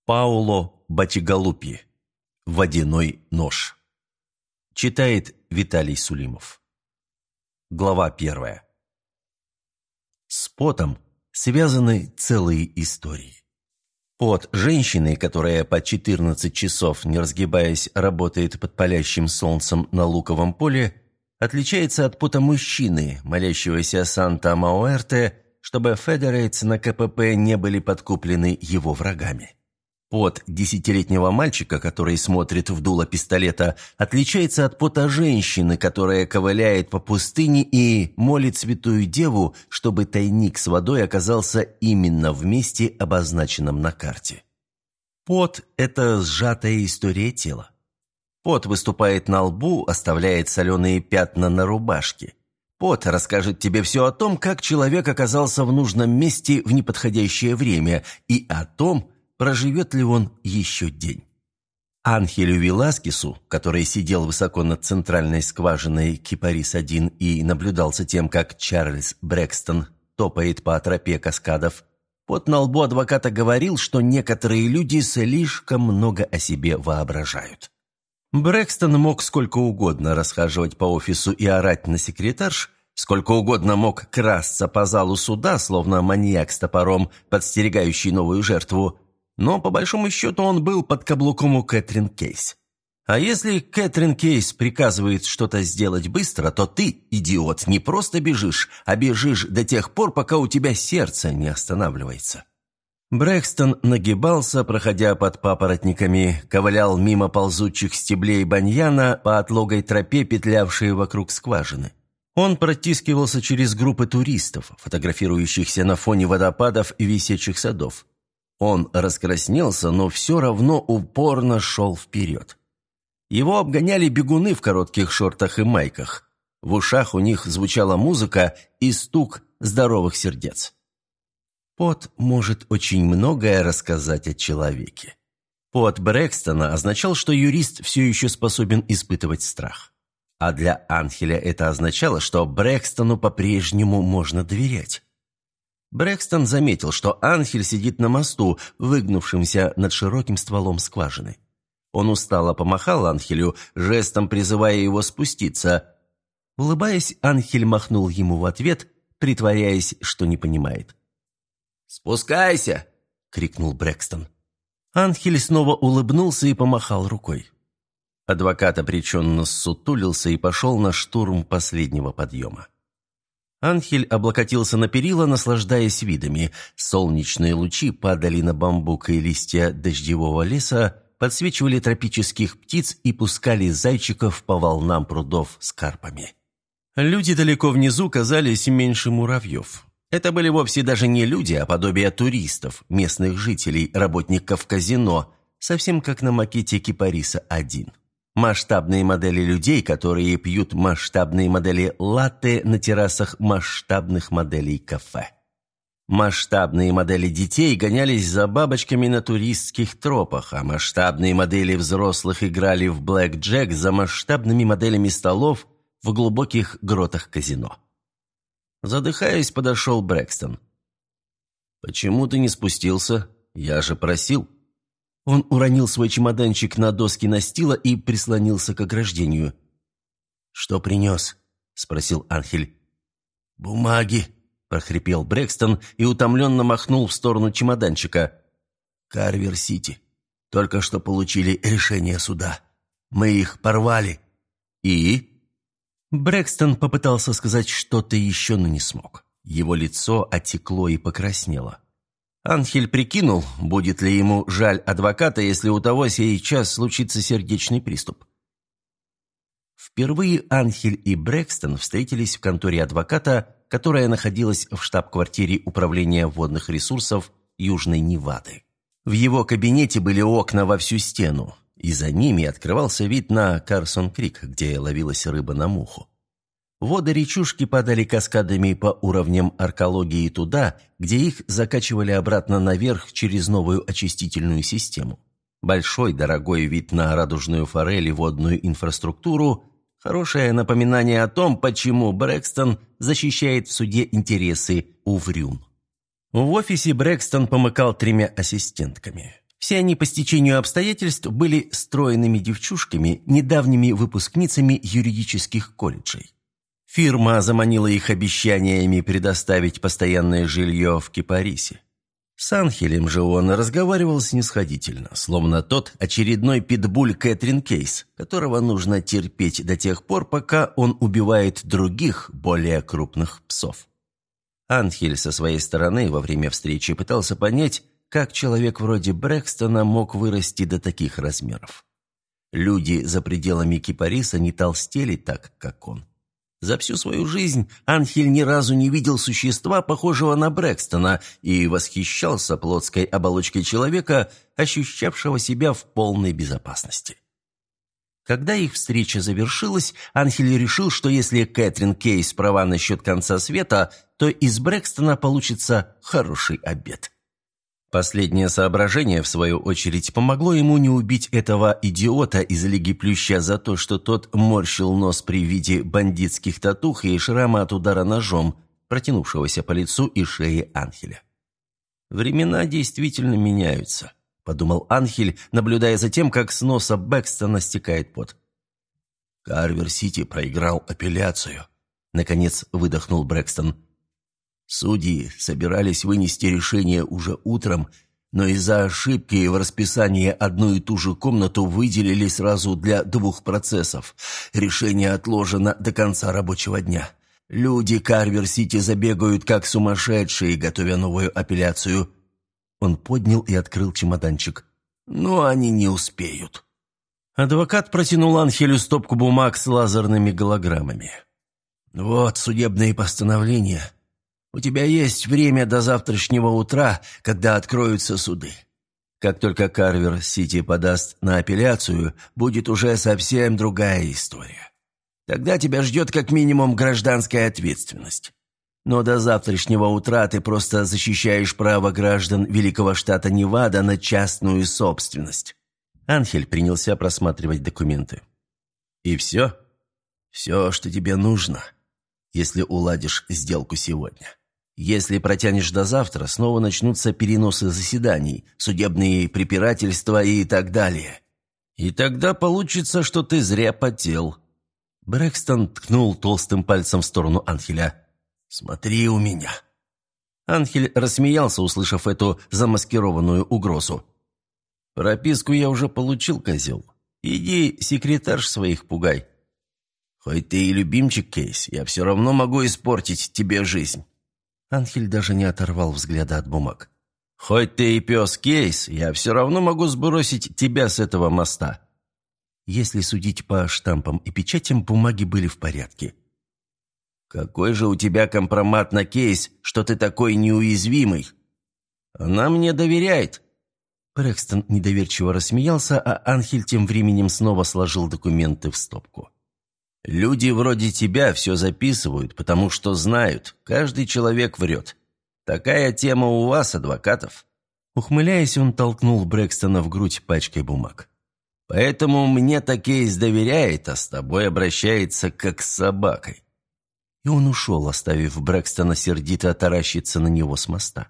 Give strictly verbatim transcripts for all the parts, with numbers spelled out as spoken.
Пауло Батигалупи. «Водяной нож». Читает Виталий Сулимов. Глава первая. С потом связаны целые истории. Пот женщины, которая по четырнадцать часов, не разгибаясь, работает под палящим солнцем на луковом поле, отличается от пота мужчины, молящегося Санта-Мауэрте, чтобы Федерейтс на ка пэ пэ не были подкуплены его врагами. Пот десятилетнего мальчика, который смотрит в дуло пистолета, отличается от пота женщины, которая ковыляет по пустыне и молит святую деву, чтобы тайник с водой оказался именно в месте, обозначенном на карте. Пот – это сжатая история тела. Пот выступает на лбу, оставляет соленые пятна на рубашке. Пот расскажет тебе все о том, как человек оказался в нужном месте в неподходящее время, и о том, проживет ли он еще день. Анхелю Веласкесу, который сидел высоко над центральной скважиной Кипарис один и наблюдал за тем, как Чарльз Брэкстон топает по тропе каскадов, пот на лбу адвоката говорил, что некоторые люди слишком много о себе воображают. Брэкстон мог сколько угодно расхаживать по офису и орать на секретарш, сколько угодно мог красться по залу суда, словно маньяк с топором, подстерегающий новую жертву, но по большому счету он был под каблуком у Кэтрин Кейс. А если Кэтрин Кейс приказывает что-то сделать быстро, то ты, идиот, не просто бежишь, а бежишь до тех пор, пока у тебя сердце не останавливается. Брэкстон нагибался, проходя под папоротниками, ковылял мимо ползучих стеблей баньяна по отлогой тропе, петлявшей вокруг скважины. Он протискивался через группы туристов, фотографирующихся на фоне водопадов и висячих садов. Он раскраснелся, но все равно упорно шел вперед. Его обгоняли бегуны в коротких шортах и майках. В ушах у них звучала музыка и стук здоровых сердец. Пот может очень многое рассказать о человеке. Пот Брэкстона означал, что юрист все еще способен испытывать страх. А для Анхеля это означало, что Брэкстону по-прежнему можно доверять. Брэкстон заметил, что Анхель сидит на мосту, выгнувшемся над широким стволом скважины. Он устало помахал Анхелю, жестом призывая его спуститься. Улыбаясь, Анхель махнул ему в ответ, притворяясь, что не понимает. «Спускайся!» — крикнул Брэкстон. Анхель снова улыбнулся и помахал рукой. Адвокат обреченно ссутулился и пошел на штурм последнего подъема. Анхель облокотился на перила, наслаждаясь видами. Солнечные лучи падали на бамбук и листья дождевого леса, подсвечивали тропических птиц и пускали зайчиков по волнам прудов с карпами. Люди далеко внизу казались меньше муравьев. Это были вовсе даже не люди, а подобие туристов, местных жителей, работников казино, совсем как на макете Кипариса один. Масштабные модели людей, которые пьют масштабные модели латте на террасах масштабных моделей кафе. Масштабные модели детей гонялись за бабочками на туристских тропах, а масштабные модели взрослых играли в блэк-джек за масштабными моделями столов в глубоких гротах казино. Задыхаясь, подошел Брэкстон. «Почему ты не спустился? Я же просил». Он уронил свой чемоданчик на доски настила и прислонился к ограждению. «Что принес?» – спросил Анхель. «Бумаги», – прохрипел Брэкстон и утомленно махнул в сторону чемоданчика. «Карвер-Сити. Только что получили решение суда. Мы их порвали». «И?» Брэкстон попытался сказать что-то еще, но не смог. Его лицо отекло и покраснело. Анхель прикинул, будет ли ему жаль адвоката, если у того сейчас случится сердечный приступ. Впервые Анхель и Брэкстон встретились в конторе адвоката, которая находилась в штаб-квартире Управления водных ресурсов Южной Невады. В его кабинете были окна во всю стену, и за ними открывался вид на Карсон-Крик, где ловилась рыба на муху. Воды речушки падали каскадами по уровням аркологии туда, где их закачивали обратно наверх через новую очистительную систему. Большой, дорогой вид на радужную форель и водную инфраструктуру – хорошее напоминание о том, почему Брэкстон защищает в суде интересы Уврюн. В офисе Брэкстон помыкал тремя ассистентками. Все они по стечению обстоятельств были стройными девчушками, недавними выпускницами юридических колледжей. Фирма заманила их обещаниями предоставить постоянное жилье в Кипарисе. С Анхелем же он разговаривал снисходительно, словно тот очередной питбуль Кэтрин Кейс, которого нужно терпеть до тех пор, пока он убивает других, более крупных псов. Анхель со своей стороны во время встречи пытался понять, как человек вроде Брэкстона мог вырасти до таких размеров. Люди за пределами Кипариса не толстели так, как он. За всю свою жизнь Анхель ни разу не видел существа, похожего на Брэкстона, и восхищался плотской оболочкой человека, ощущавшего себя в полной безопасности. Когда их встреча завершилась, Анхель решил, что если Кэтрин Кейс права насчет конца света, то из Брэкстона получится хороший обед. Последнее соображение, в свою очередь, помогло ему не убить этого идиота из Лиги Плюща за то, что тот морщил нос при виде бандитских татух и шрама от удара ножом, протянувшегося по лицу и шее Анхеля. «Времена действительно меняются», – подумал Анхель, наблюдая за тем, как с носа Бэкстона стекает пот. «Карвер-Сити проиграл апелляцию», – наконец выдохнул Брэкстон. Судьи собирались вынести решение уже утром, но из-за ошибки в расписании одну и ту же комнату выделили сразу для двух процессов. Решение отложено до конца рабочего дня. Люди Карвер-Сити забегают как сумасшедшие, готовя новую апелляцию. Он поднял и открыл чемоданчик. Но они не успеют. Адвокат протянул Анхелю стопку бумаг с лазерными голограммами. «Вот судебные постановления. У тебя есть время до завтрашнего утра, когда откроются суды. Как только Карвер-Сити подаст на апелляцию, будет уже совсем другая история. Тогда тебя ждет как минимум гражданская ответственность. Но до завтрашнего утра ты просто защищаешь право граждан великого штата Невада на частную собственность». Анхель принялся просматривать документы. «И все? Все, что тебе нужно, если уладишь сделку сегодня. Если протянешь до завтра, снова начнутся переносы заседаний, судебные препирательства и так далее. И тогда получится, что ты зря потел». Брэкстон ткнул толстым пальцем в сторону Анхеля. «Смотри у меня». Анхель рассмеялся, услышав эту замаскированную угрозу. «Прописку я уже получил, козел. Иди секретарш своих пугай. Хоть ты и любимчик, Кейс, я все равно могу испортить тебе жизнь». Анхель даже не оторвал взгляда от бумаг. «Хоть ты и пес Кейс, я все равно могу сбросить тебя с этого моста». Если судить по штампам и печатям, бумаги были в порядке. «Какой же у тебя компромат на Кейс, что ты такой неуязвимый? Она мне доверяет». Брэкстон недоверчиво рассмеялся, а Анхель тем временем снова сложил документы в стопку. «Люди вроде тебя все записывают, потому что знают, каждый человек врет. Такая тема у вас, адвокатов». Ухмыляясь, он толкнул Брэкстона в грудь пачкой бумаг. «Поэтому мне-то Кейс доверяет, а с тобой обращается как с собакой». И он ушел, оставив Брэкстона сердито таращиться на него с моста.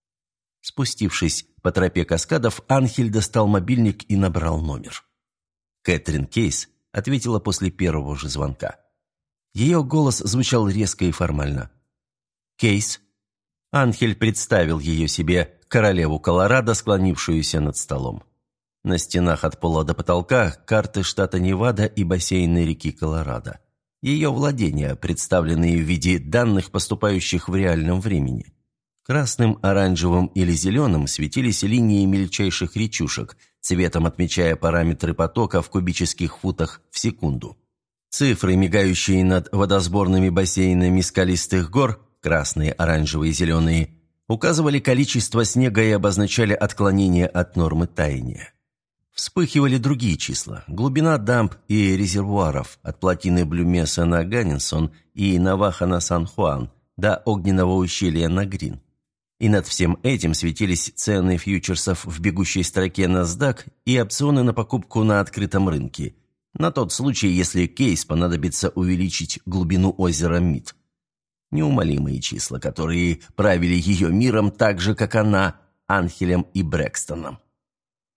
Спустившись по тропе каскадов, Анхель достал мобильник и набрал номер. Кэтрин Кейс ответила после первого же звонка. Ее голос звучал резко и формально. «Кейс». Анхель представил ее себе, королеву Колорадо, склонившуюся над столом. На стенах от пола до потолка карты штата Невада и бассейна реки Колорадо. Ее владения, представленные в виде данных, поступающих в реальном времени. Красным, оранжевым или зеленым светились линии мельчайших речушек, цветом отмечая параметры потока в кубических футах в секунду. Цифры, мигающие над водосборными бассейнами скалистых гор, красные, оранжевые и зеленые, указывали количество снега и обозначали отклонение от нормы таяния. Вспыхивали другие числа – глубина дамб и резервуаров от плотины Блюмеса на Ганнинсон и Наваха на Сан-Хуан до огненного ущелья на Грин. И над всем этим светились цены фьючерсов в бегущей строке NASDAQ и опционы на покупку на открытом рынке, на тот случай, если Кейс понадобится увеличить глубину озера Мид. Неумолимые числа, которые правили ее миром так же, как она, Анхелем и Брэкстоном.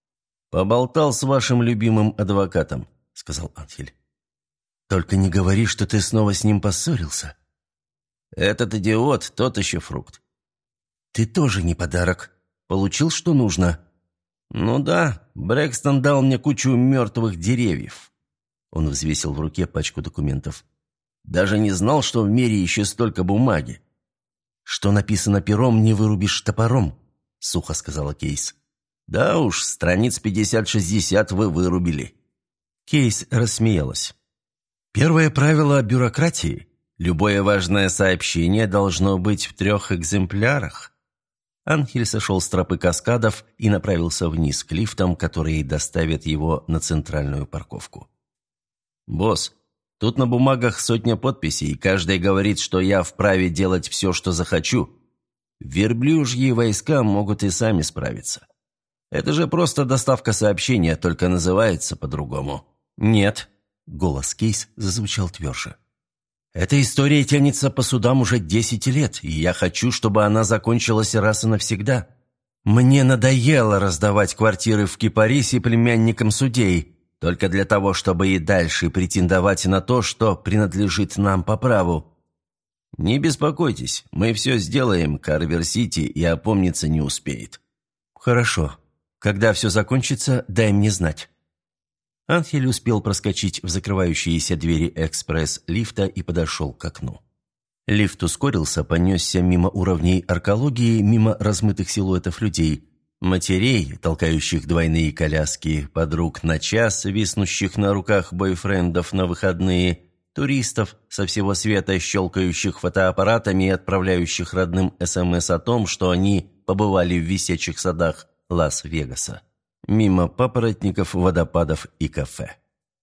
«Поболтал с вашим любимым адвокатом», — сказал Анхель. «Только не говори, что ты снова с ним поссорился». «Этот идиот тот еще фрукт». «Ты тоже не подарок. Получил, что нужно». «Ну да, Брэкстон дал мне кучу мертвых деревьев». Он взвесил в руке пачку документов. «Даже не знал, что в мире еще столько бумаги». «Что написано пером, не вырубишь топором», — сухо сказала Кейс. «Да уж, страниц пятьдесят-шестьдесят вы вырубили». Кейс рассмеялась. «Первое правило бюрократии. Любое важное сообщение должно быть в трех экземплярах». Анхель сошел с тропы каскадов и направился вниз к лифтам, которые доставят его на центральную парковку. «Босс, тут на бумагах сотня подписей, и каждый говорит, что я вправе делать все, что захочу. Верблюжьи войска могут и сами справиться. Это же просто доставка сообщения, только называется по-другому». «Нет», — голос Кейс зазвучал тверже. «Эта история тянется по судам уже десять лет, и я хочу, чтобы она закончилась раз и навсегда. Мне надоело раздавать квартиры в Кипарисе племянникам судей, только для того, чтобы и дальше претендовать на то, что принадлежит нам по праву». «Не беспокойтесь, мы все сделаем, Карвер-Сити и опомниться не успеет». «Хорошо. Когда все закончится, дай мне знать». Анхель успел проскочить в закрывающиеся двери экспресс-лифта и подошел к окну. Лифт ускорился, понесся мимо уровней аркологии, мимо размытых силуэтов людей, матерей, толкающих двойные коляски, подруг на час, виснущих на руках бойфрендов на выходные, туристов со всего света, щелкающих фотоаппаратами и отправляющих родным СМС о том, что они побывали в висячих садах Лас-Вегаса. Мимо папоротников, водопадов и кафе.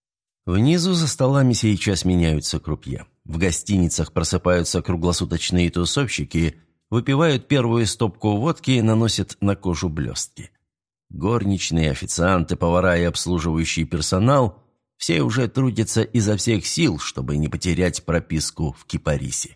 Внизу за столами сейчас меняются крупье. В гостиницах просыпаются круглосуточные тусовщики, выпивают первую стопку водки, наносят на кожу блестки. Горничные, официанты, повара и обслуживающий персонал – все уже трудятся изо всех сил, чтобы не потерять прописку в Кипарисе.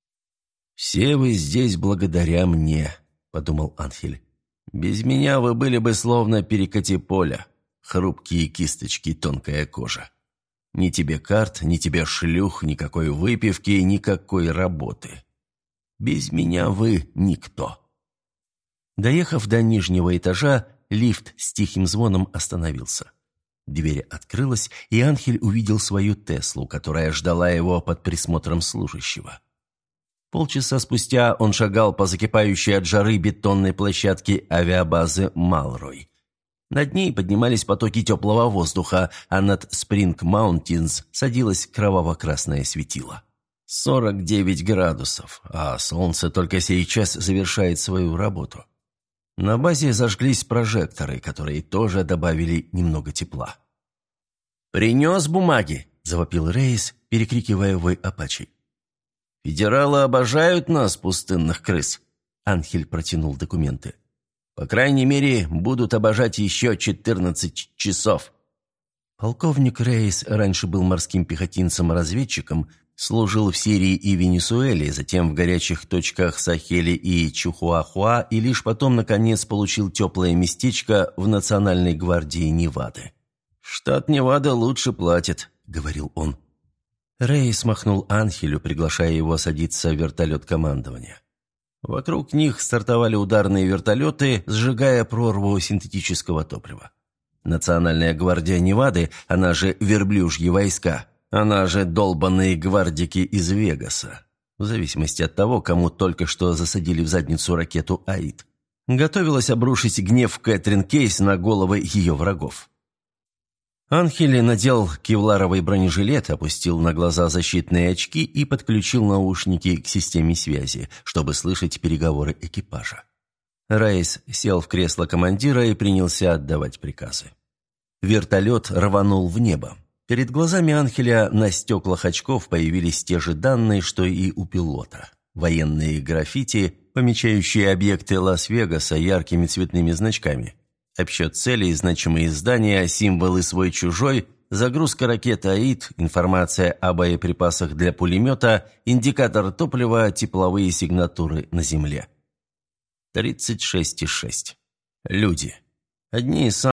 «Все вы здесь благодаря мне», – подумал Анхель. «Без меня вы были бы словно перекати поля, хрупкие кисточки, тонкая кожа. Ни тебе карт, ни тебе шлюх, никакой выпивки, никакой работы. Без меня вы никто». Доехав до нижнего этажа, лифт с тихим звоном остановился. Дверь открылась, и Анхель увидел свою Теслу, которая ждала его под присмотром служащего. Полчаса спустя он шагал по закипающей от жары бетонной площадке авиабазы Малрой. Над ней поднимались потоки теплого воздуха, а над Спринг-Маунтинс садилось кроваво-красное светило. сорок девять градусов, а солнце только сейчас завершает свою работу. На базе зажглись прожекторы, которые тоже добавили немного тепла. «Принес бумаги!» – завопил Рейс, перекрикивая вой Апачи. «Федералы обожают нас, пустынных крыс!» Анхель протянул документы. «По крайней мере, будут обожать еще четырнадцать часов». Полковник Рейс раньше был морским пехотинцем-разведчиком, служил в Сирии и Венесуэле, затем в горячих точках Сахеля и Чихуахуа, и лишь потом, наконец, получил теплое местечко в Национальной гвардии Невады. «Штат Невада лучше платит», — говорил он. Рейс махнул Анхелю, приглашая его садиться в вертолет командования. Вокруг них стартовали ударные вертолеты, сжигая прорву синтетического топлива. Национальная гвардия Невады, она же верблюжьи войска, она же долбаные гвардики из Вегаса, в зависимости от того, кому только что засадили в задницу ракету «Аид», готовилась обрушить гнев Кэтрин Кейс на головы ее врагов. Анхель надел кевларовый бронежилет, опустил на глаза защитные очки и подключил наушники к системе связи, чтобы слышать переговоры экипажа. Рейс сел в кресло командира и принялся отдавать приказы. Вертолет рванул в небо. Перед глазами Анхеля на стеклах очков появились те же данные, что и у пилота. Военные граффити, помечающие объекты Лас-Вегаса яркими цветными значками. Обсчет целей, значимые здания, символы свой-чужой, загрузка ракеты «Аид», информация о боеприпасах для пулемета, индикатор топлива, тепловые сигнатуры на земле. тридцать шесть и шесть. Люди. Одни из самых